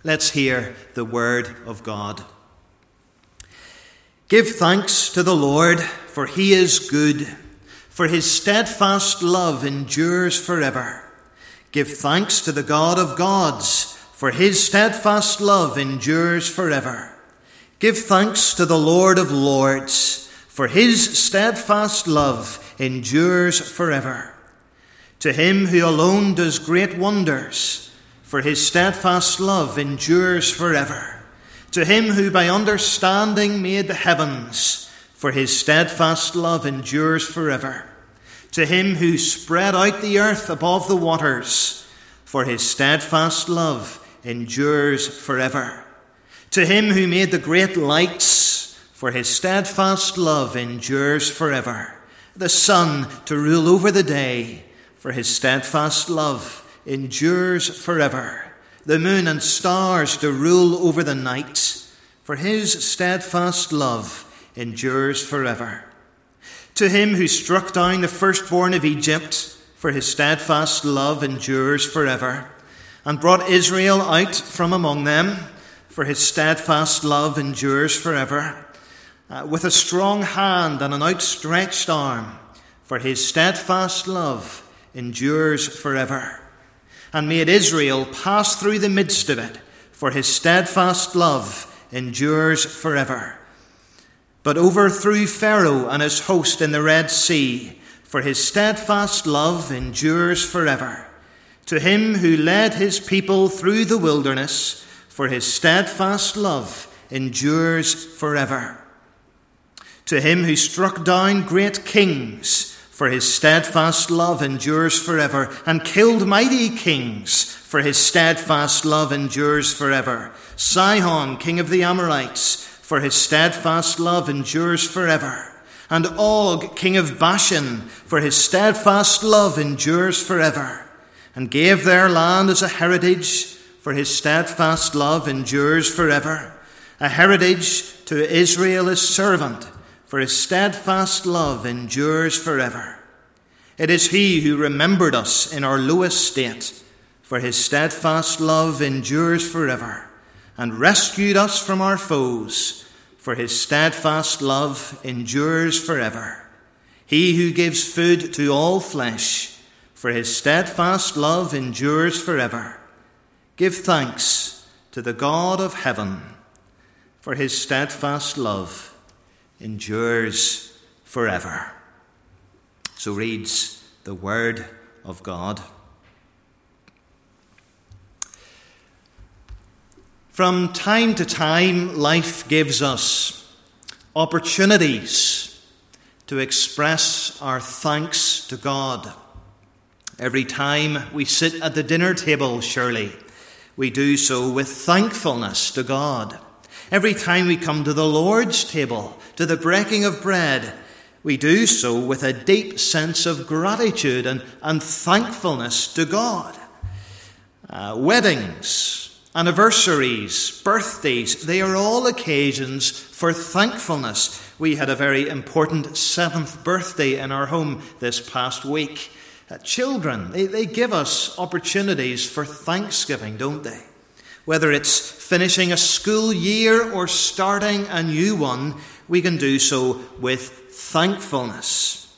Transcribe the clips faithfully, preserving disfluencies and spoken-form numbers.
Let's hear the word of God. Give thanks to the Lord, for he is good, for his steadfast love endures forever. Give thanks to the God of gods, for his steadfast love endures forever. Give thanks to the Lord of lords, for his steadfast love endures forever. To him who alone does great wonders, for his steadfast love endures forever. To him who by understanding made the heavens, for his steadfast love endures forever. To him who spread out the earth above the waters, for his steadfast love endures forever. To him who made the great lights, for his steadfast love endures forever. The sun to rule over the day, for his steadfast love endures forever. The moon and stars to rule over the night, for his steadfast love endures forever. To him who struck down the firstborn of Egypt, for his steadfast love endures forever, and brought Israel out from among them, for his steadfast love endures forever, uh, with a strong hand and an outstretched arm, for his steadfast love endures forever, and made Israel pass through the midst of it, for his steadfast love endures forever. But overthrew Pharaoh and his host in the Red Sea, for his steadfast love endures forever. To him who led his people through the wilderness, for his steadfast love endures forever. To him who struck down great kings, for his steadfast love endures forever, and killed mighty kings, for his steadfast love endures forever. Sihon, king of the Amorites, for his steadfast love endures forever. And Og, king of Bashan, for his steadfast love endures forever. And gave their land as a heritage, for his steadfast love endures forever. A heritage to Israel his servant, for his steadfast love endures forever. It is he who remembered us in our low estate, for his steadfast love endures forever, and rescued us from our foes, for his steadfast love endures forever. He who gives food to all flesh, for his steadfast love endures forever. Give thanks to the God of heaven, for his steadfast love endures forever. So reads the word of God. From time to time, life gives us opportunities to express our thanks to God. Every time we sit at the dinner table, surely, we do so with thankfulness to God. Every time we come to the Lord's table, to the breaking of bread, we do so with a deep sense of gratitude and, and thankfulness to God. Uh, weddings, anniversaries, birthdays, they are all occasions for thankfulness. We had a very important seventh birthday in our home this past week. Uh, children, they, they give us opportunities for thanksgiving, don't they? Whether it's finishing a school year or starting a new one, we can do so with thankfulness.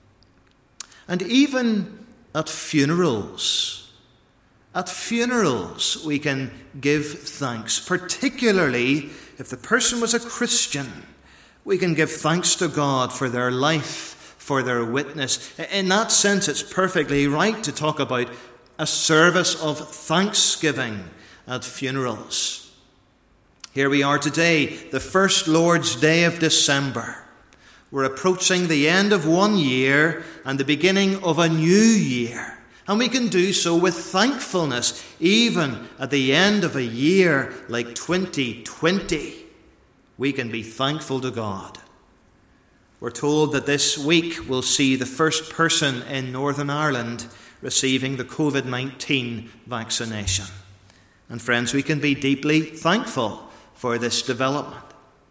And even at funerals, at funerals we can give thanks, particularly if the person was a Christian. We can give thanks to God for their life, for their witness. In that sense, it's perfectly right to talk about a service of thanksgiving at funerals. Here we are today, the first Lord's Day of December. We're approaching the end of one year and the beginning of a new year. And we can do so with thankfulness, even at the end of a year like twenty twenty. We can be thankful to God. We're told that this week will see the first person in Northern Ireland receiving the covid nineteen vaccination. And friends, we can be deeply thankful for this development.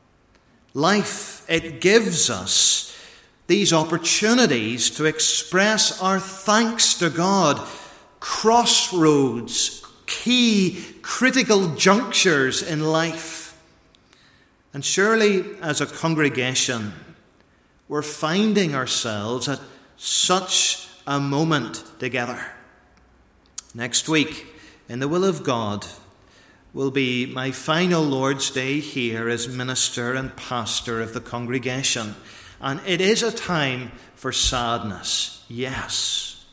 Life, it gives us these opportunities to express our thanks to God. Crossroads key, critical junctures in life. And surely, as a congregation, we're finding ourselves at such a moment together. Next week, in the will of God, will be my final Lord's Day here as minister and pastor of the congregation. And it is a time for sadness, yes.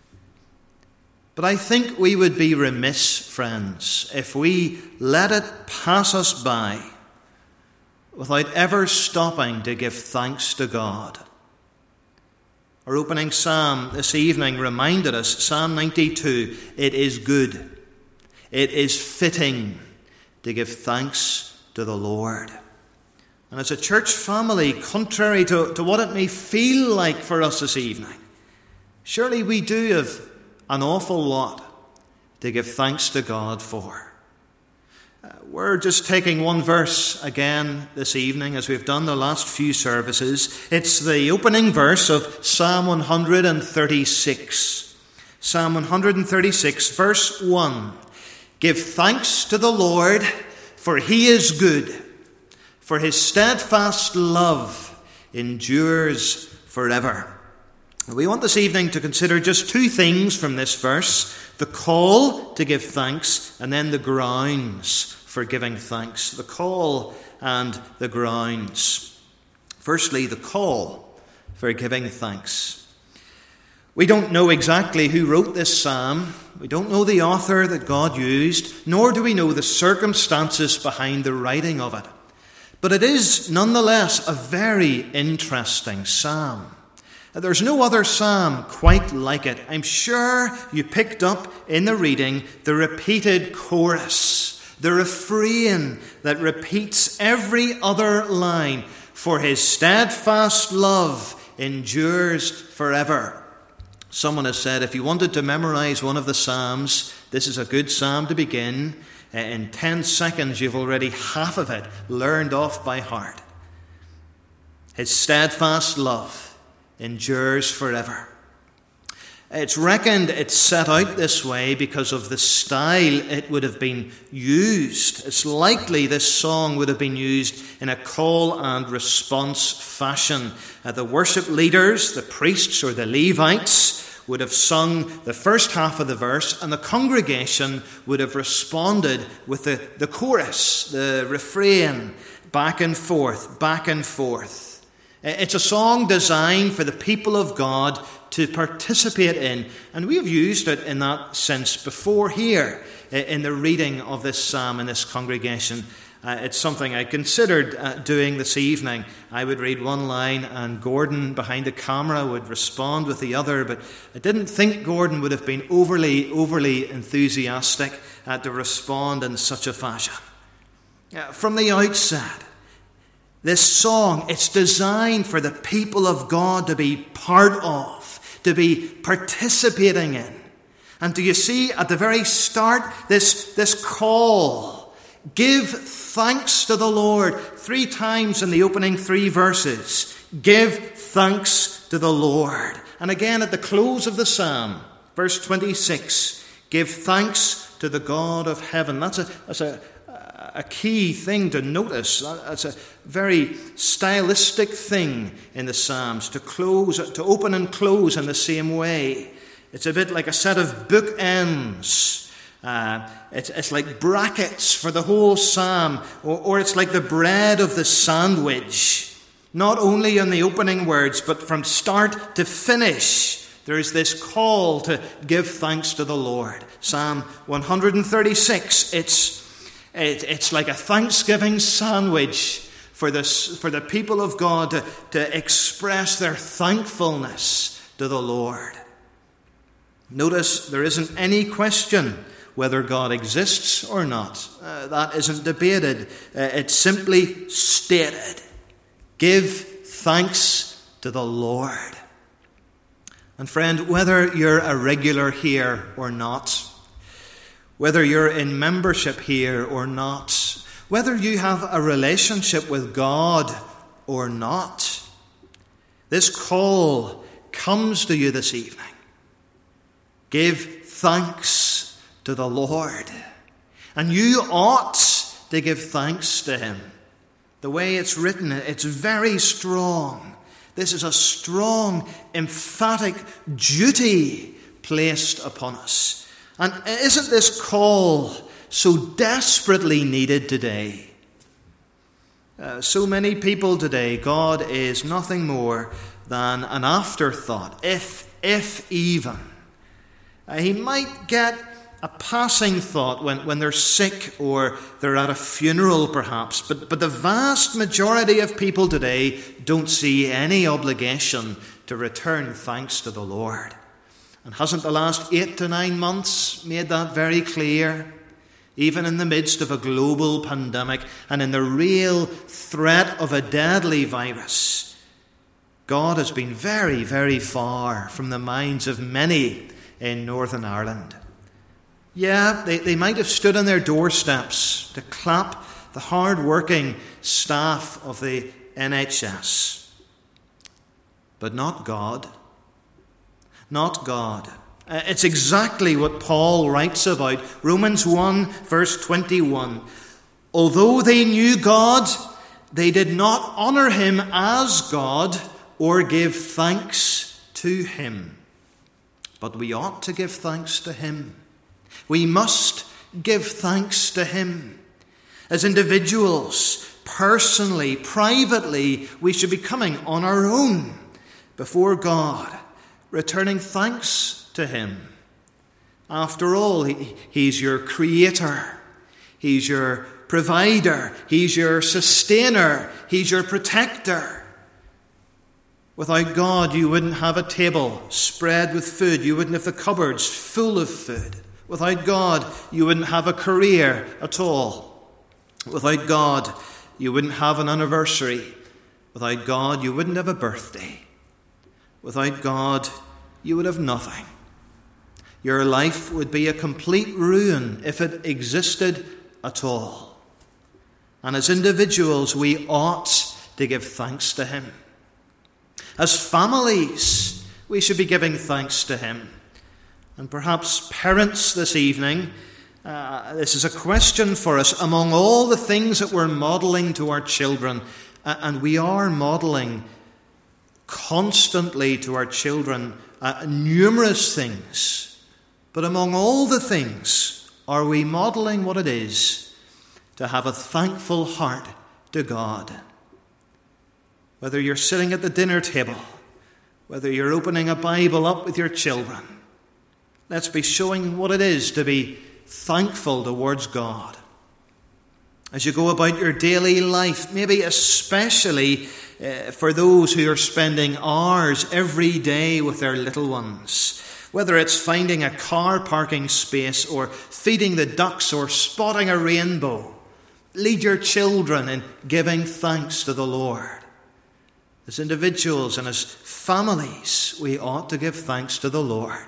But I think we would be remiss, friends, if we let it pass us by without ever stopping to give thanks to God. Our opening psalm this evening reminded us, Psalm ninety-two, it is good, it is fitting to give thanks to the Lord. And as a church family, contrary to, to what it may feel like for us this evening, surely we do have an awful lot to give thanks to God for. Uh, we're just taking one verse again this evening, as we've done the last few services. It's the opening verse of Psalm one thirty-six. Psalm one thirty-six, verse one. Give thanks to the Lord, for he is good, for his steadfast love endures forever. We want this evening to consider just two things from this verse: the call to give thanks, and then the grounds for giving thanks. The call and the grounds. Firstly, the call for giving thanks. We don't know exactly who wrote this psalm. We don't know the author that God used, nor do we know the circumstances behind the writing of it. But it is nonetheless a very interesting psalm. There's no other psalm quite like it. I'm sure you picked up in the reading the repeated chorus, the refrain that repeats every other line. For his steadfast love endures forever. Someone has said, if you wanted to memorize one of the psalms, this is a good psalm to begin. In ten seconds, you've already half of it learned off by heart. His steadfast love endures forever. It's reckoned it's set out this way because of the style it would have been used. It's likely this song would have been used in a call and response fashion. Uh, the worship leaders, the priests or the Levites, would have sung the first half of the verse, and the congregation would have responded with the, the chorus, the refrain, back and forth, back and forth. It's a song designed for the people of God to participate in, and we have used it in that sense before here in the reading of this psalm in this congregation. Uh, it's something I considered uh, doing this evening. I would read one line and Gordon behind the camera would respond with the other, but I didn't think Gordon would have been overly, overly enthusiastic uh, to respond in such a fashion. Uh, from the outset, this song, it's designed for the people of God to be part of, to be participating in. And do you see at the very start this, this call, give thanks to the Lord, three times in the opening three verses. Give thanks to the Lord. And again at the close of the psalm, verse twenty-six, give thanks to the God of heaven. That's a, that's a, a key thing to notice. That's a very stylistic thing in the Psalms, to close, to open and close in the same way. It's a bit like a set of bookends. Uh, it's, it's like brackets for the whole psalm, or, or it's like the bread of the sandwich. Not only in the opening words, but from start to finish, there is this call to give thanks to the Lord. Psalm one thirty-six, it's, it, it's like a Thanksgiving sandwich for, this, for the people of God to, to express their thankfulness to the Lord. Notice there isn't any question whether God exists or not. Uh, that isn't debated. Uh, it's simply stated. Give thanks to the Lord. And friend, whether you're a regular here or not, whether you're in membership here or not, whether you have a relationship with God or not, this call comes to you this evening. Give thanks to the Lord. And you ought to give thanks to him. The way it's written, it's very strong. This is a strong, emphatic duty placed upon us. And isn't this call so desperately needed today? Uh, so many people today, God is nothing more than an afterthought, if, if even. Uh, he might get a passing thought when, when they're sick or they're at a funeral perhaps, but, but the vast majority of people today don't see any obligation to return thanks to the Lord. And hasn't the last eight to nine months made that very clear? Even in the midst of a global pandemic and in the real threat of a deadly virus, God has been very, very far from the minds of many in Northern Ireland. Yeah, they, they might have stood on their doorsteps to clap the hard-working staff of the N H S. But not God. Not God. Uh, it's exactly what Paul writes about. Romans one, verse twenty-one. Although they knew God, they did not honour him as God or give thanks to him. But we ought to give thanks to him. We must give thanks to him. As individuals, personally, privately, we should be coming on our own before God, returning thanks to him. After all, he, he's your creator. He's your provider. He's your sustainer. He's your protector. Without God, you wouldn't have a table spread with food. You wouldn't have the cupboards full of food. Without God, you wouldn't have a career at all. Without God, you wouldn't have an anniversary. Without God, you wouldn't have a birthday. Without God, you would have nothing. Your life would be a complete ruin if it existed at all. And as individuals, we ought to give thanks to him. As families, we should be giving thanks to him. And perhaps parents this evening, uh, this is a question for us. Among all the things that we're modelling to our children, uh, and we are modelling constantly to our children uh, numerous things, but among all the things, are we modelling what it is to have a thankful heart to God? Whether you're sitting at the dinner table, whether you're opening a Bible up with your children, let's be showing what it is to be thankful towards God. As you go about your daily life, maybe especially uh, for those who are spending hours every day with their little ones, whether it's finding a car parking space or feeding the ducks or spotting a rainbow, lead your children in giving thanks to the Lord. As individuals and as families, we ought to give thanks to the Lord.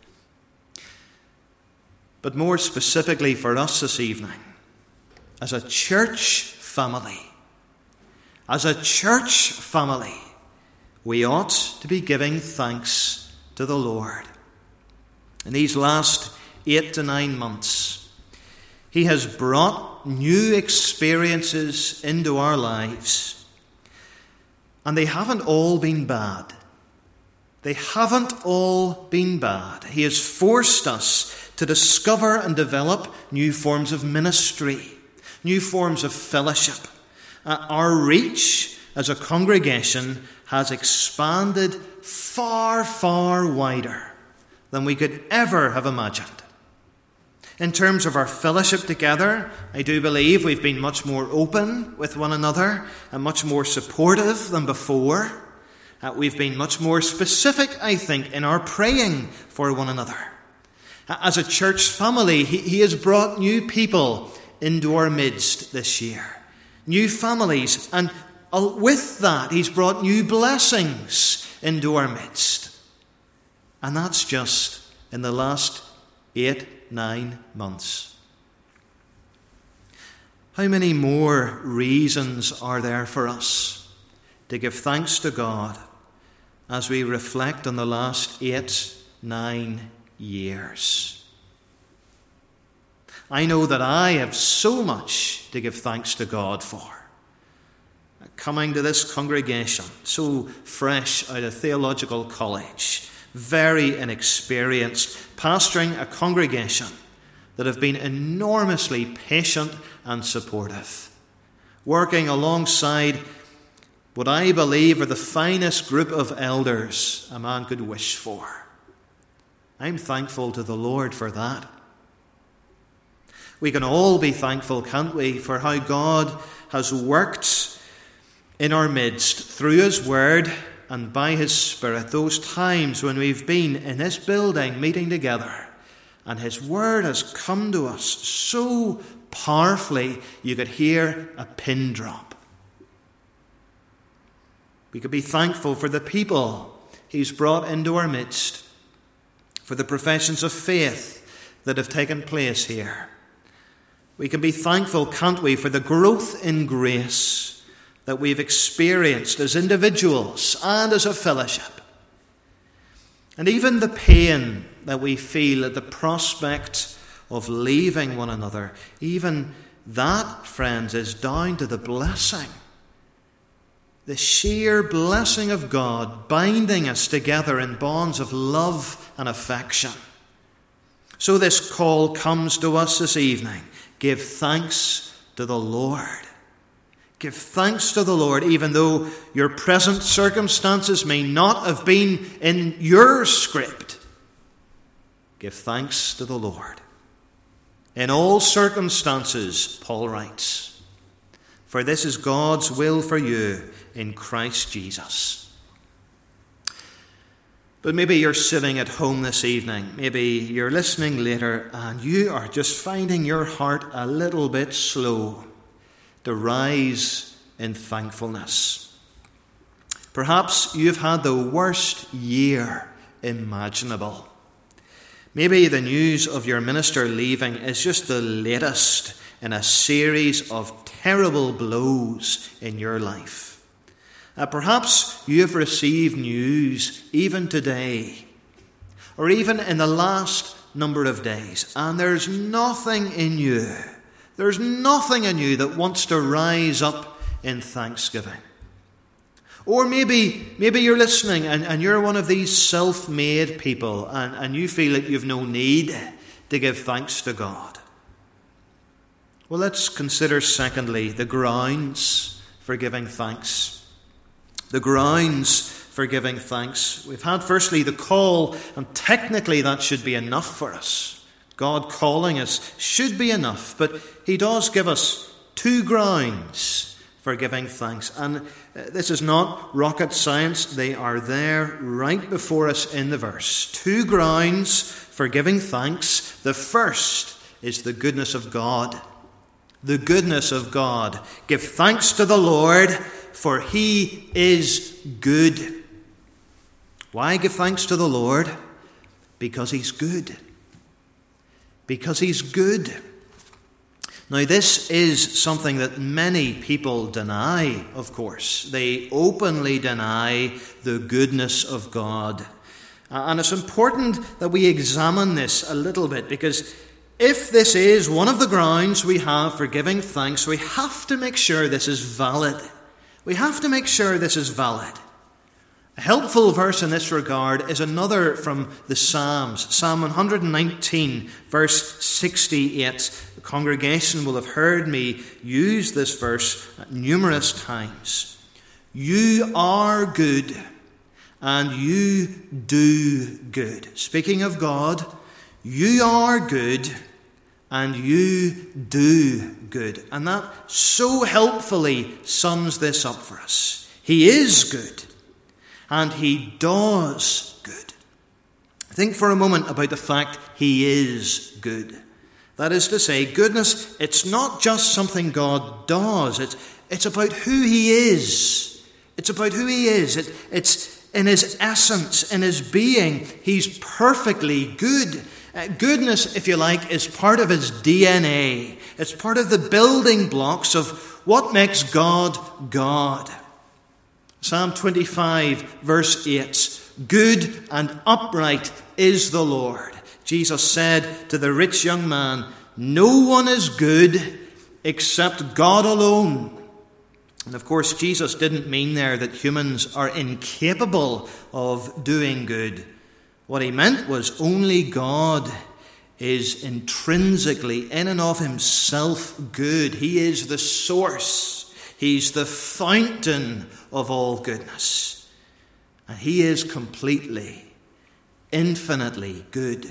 But more specifically for us this evening, as a church family, as a church family, we ought to be giving thanks to the Lord. In these last eight to nine months, he has brought new experiences into our lives, and they haven't all been bad. They haven't all been bad. He has forced us to discover and develop new forms of ministry, new forms of fellowship. Uh, our reach as a congregation has expanded far, far wider than we could ever have imagined. In terms of our fellowship together, I do believe we've been much more open with one another and much more supportive than before. Uh, we've been much more specific, I think, in our praying for one another. As a church family, he, he has brought new people into our midst this year. New families. And with that, he's brought new blessings into our midst. And that's just in the last eight, nine months. How many more reasons are there for us to give thanks to God as we reflect on the last eight, nine years? I know that I have so much to give thanks to God for. Coming to this congregation, so fresh out of theological college, very inexperienced, pastoring a congregation that have been enormously patient and supportive, working alongside what I believe are the finest group of elders a man could wish for. I'm thankful to the Lord for that. We can all be thankful, can't we, for how God has worked in our midst through His Word and by His Spirit, those times when we've been in this building meeting together and His Word has come to us so powerfully you could hear a pin drop. We could be thankful for the people He's brought into our midst, for the professions of faith that have taken place here. We can be thankful, can't we, for the growth in grace that we've experienced as individuals and as a fellowship. And even the pain that we feel at the prospect of leaving one another, even that, friends, is down to the blessing. The sheer blessing of God binding us together in bonds of love and affection. So this call comes to us this evening. Give thanks to the Lord. Give thanks to the Lord, even though your present circumstances may not have been in your script. Give thanks to the Lord. In all circumstances, Paul writes, for this is God's will for you in Christ Jesus. But maybe you're sitting at home this evening, maybe you're listening later, and you are just finding your heart a little bit slow to rise in thankfulness. Perhaps you've had the worst year imaginable. Maybe the news of your minister leaving is just the latest in a series of terrible blows in your life. Uh, perhaps you have received news even today, or even in the last number of days, and there's nothing in you There's nothing in you that wants to rise up in thanksgiving. Or maybe maybe you're listening and, and you're one of these self-made people and, and you feel that you've no need to give thanks to God. Well, let's consider secondly the grounds for giving thanks. The grounds for giving thanks. We've had firstly the call, and technically that should be enough for us. God calling us should be enough, but He does give us two grounds for giving thanks. And this is not rocket science. They are there right before us in the verse. Two grounds for giving thanks. The first is the goodness of God. The goodness of God. Give thanks to the Lord, for He is good. Why give thanks to the Lord? Because He's good. Because He's good. Now, this is something that many people deny, of course. They openly deny the goodness of God. And it's important that we examine this a little bit, because if this is one of the grounds we have for giving thanks, we have to make sure this is valid. We have to make sure this is valid. A helpful verse in this regard is another from the Psalms, Psalm one nineteen, verse sixty-eight. The congregation will have heard me use this verse numerous times. You are good, and you do good. Speaking of God, you are good, and you do good. And that so helpfully sums this up for us. He is good. And He does good. Think for a moment about the fact He is good. That is to say, goodness, it's not just something God does. It's, it's about who He is. It's about who He is. It, it's in His essence, in His being. He's perfectly good. Uh, goodness, if you like, is part of His D N A. It's part of the building blocks of what makes God God. Psalm twenty-five, verse eight, good and upright is the Lord. Jesus said to the rich young man, no one is good except God alone. And of course, Jesus didn't mean there that humans are incapable of doing good. What he meant was only God is intrinsically, in and of himself, good. He is the source. He's the fountain of all goodness. And he is completely, infinitely good.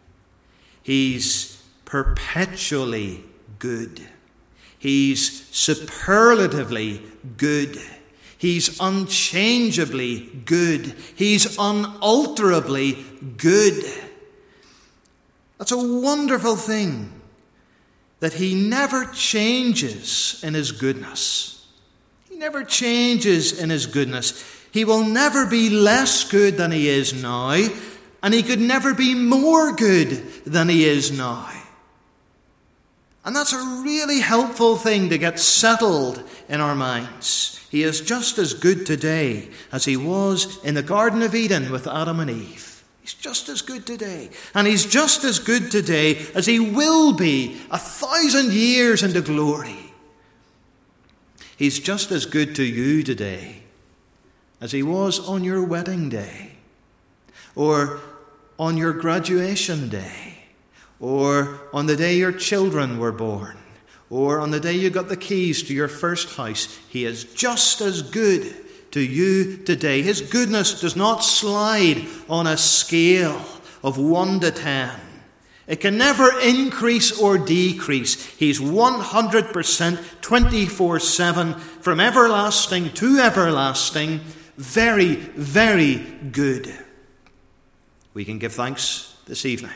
He's perpetually good. He's superlatively good. He's unchangeably good. He's unalterably good. That's a wonderful thing, that he never changes in his goodness. He never changes in his goodness. He will never be less good than he is now, and he could never be more good than he is now. And that's a really helpful thing to get settled in our minds. He is just as good today as he was in the Garden of Eden with Adam and Eve. He's just as good today. And he's just as good today as he will be a thousand years into glory. He's just as good to you today as he was on your wedding day, or on your graduation day, or on the day your children were born, or on the day you got the keys to your first house. He is just as good to you today. His goodness does not slide on a scale of one to ten. It can never increase or decrease. He's one hundred percent, twenty-four seven, from everlasting to everlasting, very, very good. We can give thanks this evening,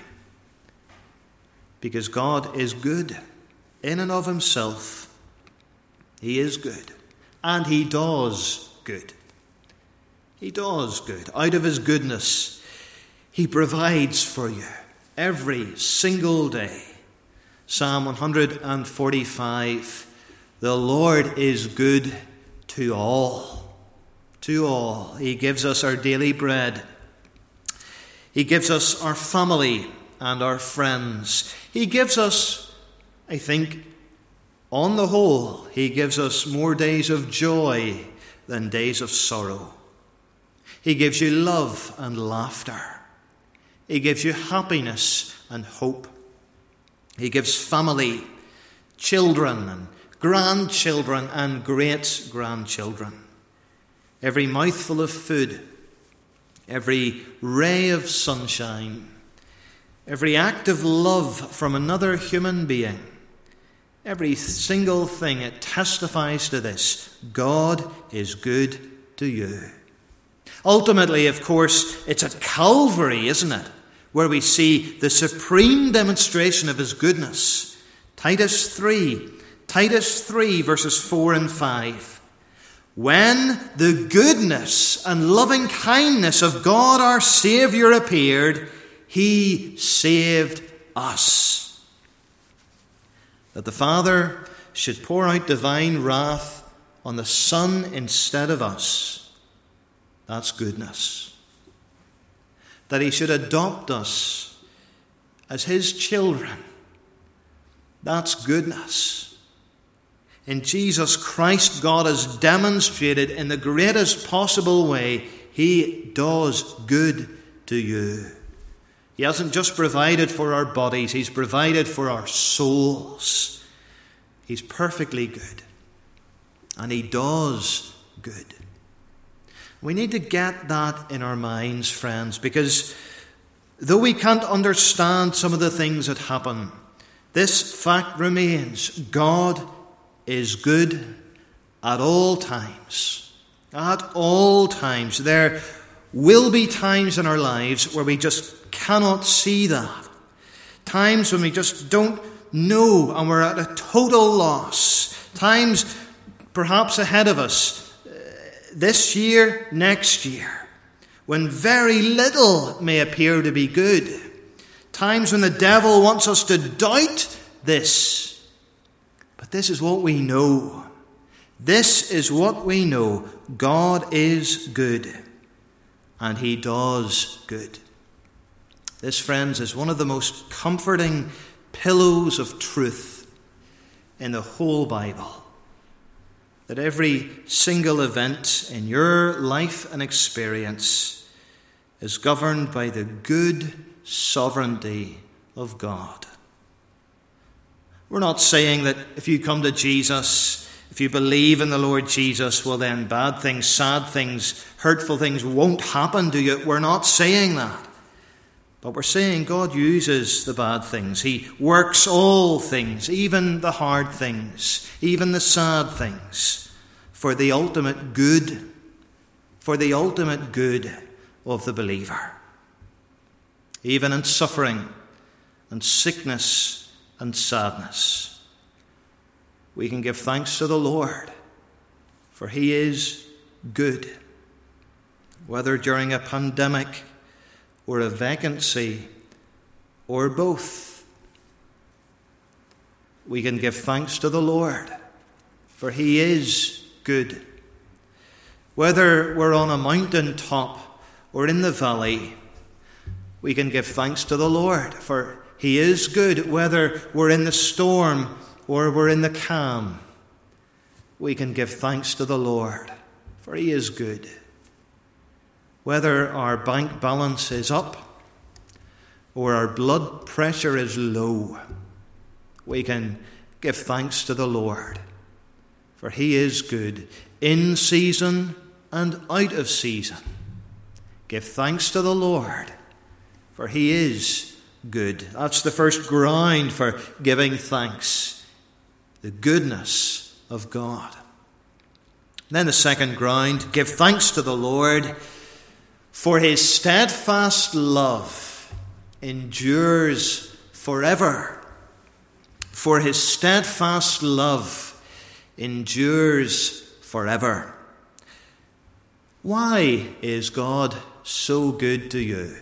because God is good in and of himself. He is good, and he does good. He does good. Out of his goodness, he provides for you every single day. Psalm one forty-five, the Lord is good to all. To all. He gives us our daily bread. He gives us our family and our friends. He gives us, I think, on the whole, he gives us more days of joy than days of sorrow. He gives you love and laughter. He gives you happiness and hope. He gives family, children and grandchildren and great-grandchildren. Every mouthful of food, every ray of sunshine, every act of love from another human being, every single thing, it testifies to this: God is good to you. Ultimately, of course, it's at Calvary, isn't it, where we see the supreme demonstration of his goodness. Titus three, Titus three, verses four and five. When the goodness and loving kindness of God our Saviour appeared, he saved us. That the Father should pour out divine wrath on the Son instead of us, that's goodness. That he should adopt us as his children, that's goodness. In Jesus Christ, God has demonstrated in the greatest possible way he does good to you. He hasn't just provided for our bodies, he's provided for our souls. He's perfectly good. And he does good. We need to get that in our minds, friends, because though we can't understand some of the things that happen, this fact remains: God is good at all times. At all times. There will be times in our lives where we just cannot see that. Times when we just don't know and we're at a total loss. Times perhaps ahead of us, uh, this year, next year, when very little may appear to be good. Times when the devil wants us to doubt this. But this is what we know. This is what we know. God is good, and he does good. This, friends, is one of the most comforting pillows of truth in the whole Bible. That every single event in your life and experience is governed by the good sovereignty of God. We're not saying that if you come to Jesus, if you believe in the Lord Jesus, well then bad things, sad things, hurtful things won't happen to you. We're not saying that. But we're saying God uses the bad things. He works all things, even the hard things, even the sad things, for the ultimate good, for the ultimate good of the believer. Even in suffering and sickness and sadness, we can give thanks to the Lord, for He is good. Whether during a pandemic or a vacancy or both, we can give thanks to the Lord, for He is good. Whether we're on a mountain top or in the valley, we can give thanks to the Lord, for He is good. Whether we're in the storm or we're in the calm, we can give thanks to the Lord, for He is good. Whether our bank balance is up or our blood pressure is low, we can give thanks to the Lord, for He is good in season and out of season. Give thanks to the Lord, for He is good. That's the first ground for giving thanks, the goodness of God. Then the second ground, give thanks to the Lord, for His steadfast love endures forever. For His steadfast love endures forever. Why is God so good to you?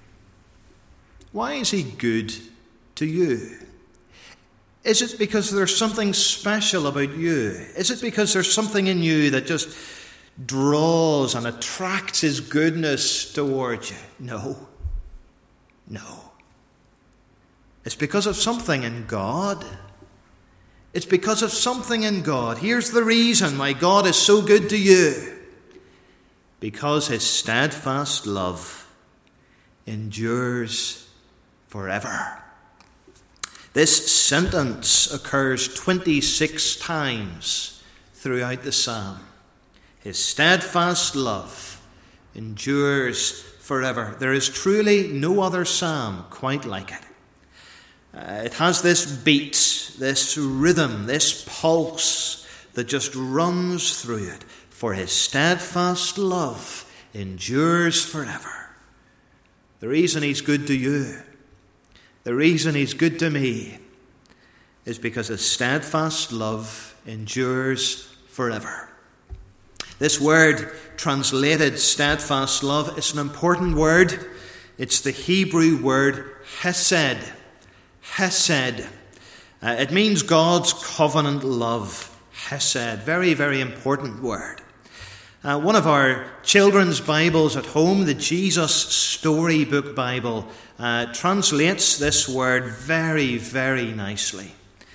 Why is He good to you? Is it because there's something special about you? Is it because there's something in you that just draws and attracts His goodness towards you? No. No. It's because of something in God. It's because of something in God. Here's the reason why God is so good to you. Because His steadfast love endures forever. This sentence occurs twenty-six times throughout the psalm. His steadfast love endures forever. There is truly no other psalm quite like it. Uh, it has this beat, this rhythm, this pulse that just runs through it. For His steadfast love endures forever. The reason He's good to you, the reason He's good to me, is because His steadfast love endures forever. This word, translated steadfast love, is an important word. It's the Hebrew word hesed. Hesed. Uh, it means God's covenant love. Hesed. Very, very important word. Uh, one of our children's Bibles at home, the Jesus Storybook Bible, uh, translates this word very, very nicely.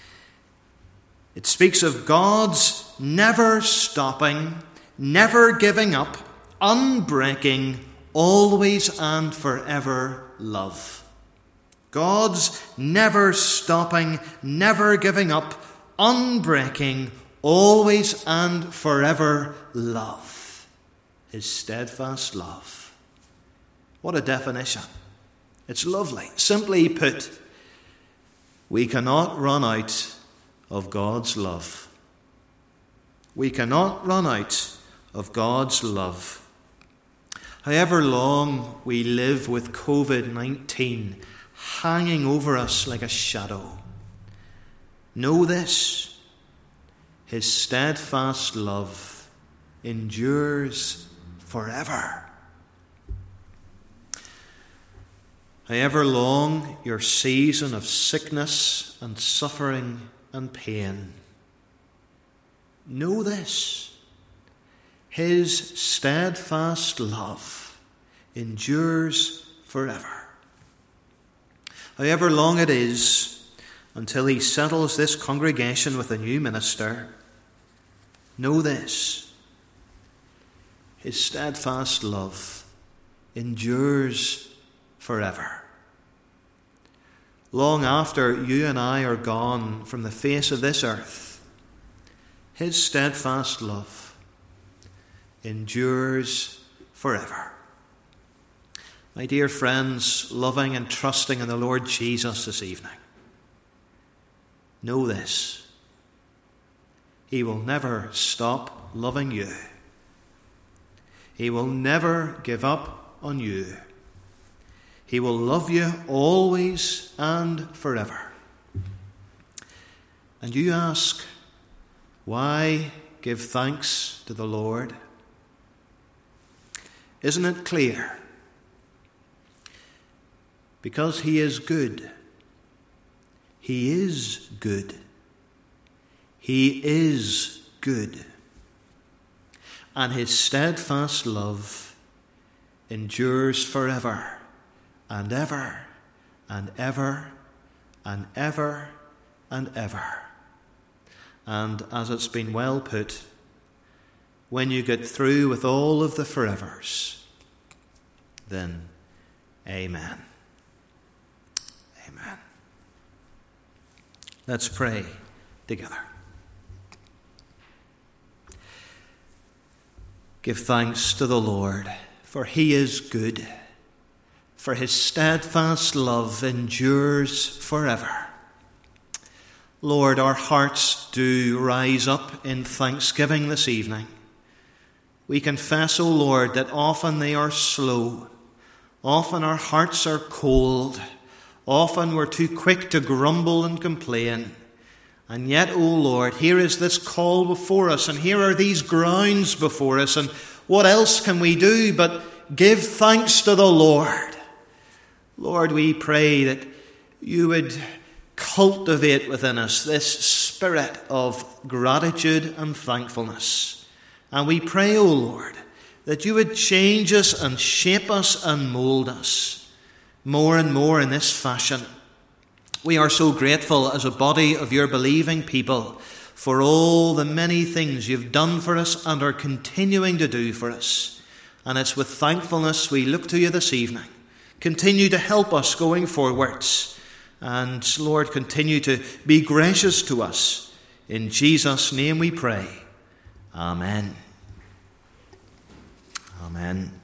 It speaks of God's never stopping, never giving up, unbreaking, always and forever love. God's never stopping, never giving up, unbreaking, always and forever love. His steadfast love. What a definition. It's lovely. Simply put, we cannot run out of God's love. We cannot run out of God's love. However long we live with covid nineteen hanging over us like a shadow, know this: His steadfast love endures forever. However long your season of sickness and suffering and pain, know this: His steadfast love endures forever. However long it is until he settles this congregation with a new minister, know this: his steadfast love endures forever. Long after you and I are gone from the face of this earth, his steadfast love endures forever. My dear friends, loving and trusting in the Lord Jesus this evening, know this: he will never stop loving you. He will never give up on you. He will love you always and forever. And you ask, why give thanks to the Lord? Isn't it clear? Because he is good. He is good. He is good. And his steadfast love endures forever and ever and ever and ever and ever. And as it's been well put, when you get through with all of the forevers, then amen. Amen. Let's pray together. Give thanks to the Lord, for he is good, for his steadfast love endures forever. Lord, our hearts do rise up in thanksgiving this evening. We confess, O Lord, that often they are slow. Often our hearts are cold. Often we're too quick to grumble and complain. And yet, O Lord, here is this call before us, and here are these grounds before us, and what else can we do but give thanks to the Lord? Lord, we pray that you would cultivate within us this spirit of gratitude and thankfulness. And we pray, O Lord, that you would change us and shape us and mould us more and more in this fashion. We are so grateful as a body of your believing people for all the many things you've done for us and are continuing to do for us. And it's with thankfulness we look to you this evening. Continue to help us going forwards. And Lord, continue to be gracious to us. In Jesus' name we pray. Amen. Amen.